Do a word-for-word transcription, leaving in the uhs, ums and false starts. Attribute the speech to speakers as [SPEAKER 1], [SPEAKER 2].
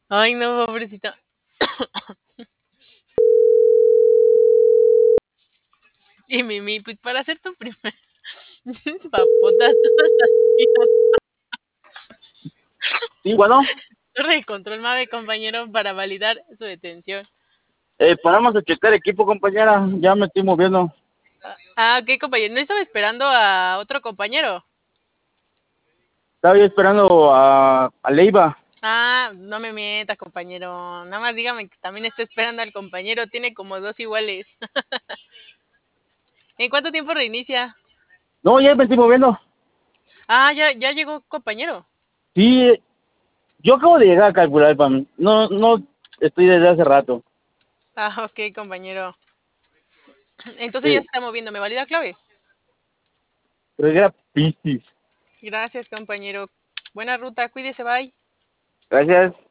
[SPEAKER 1] Ay, no, pobrecita. Y Mimi, pues para hacer tu primer papotas todas las días.
[SPEAKER 2] Sí, bueno,
[SPEAKER 1] Torre de control MAVE, compañero, para validar su detención.
[SPEAKER 2] eh, paramos a checar equipo, compañera. Ya me estoy moviendo.
[SPEAKER 1] Ah, ok, compañero. ¿No estaba esperando a otro compañero?
[SPEAKER 2] Estaba yo esperando a, a Leiva.
[SPEAKER 1] Ah, no me mientas, compañero. Nada más dígame que también está esperando al compañero. Tiene como dos iguales. ¿En cuánto tiempo reinicia?
[SPEAKER 2] No, ya me estoy moviendo.
[SPEAKER 1] Ah, ya, ya llegó compañero.
[SPEAKER 2] Sí, yo acabo de llegar a calcular, pam. No, no estoy desde hace rato.
[SPEAKER 1] Ah, ok, compañero. Entonces ya se
[SPEAKER 2] Sí,
[SPEAKER 1] está moviendo. ¿Me valida clave?
[SPEAKER 2] pero era Piscis.
[SPEAKER 1] Gracias, compañero. Buena ruta. Cuídese, bye.
[SPEAKER 2] Gracias.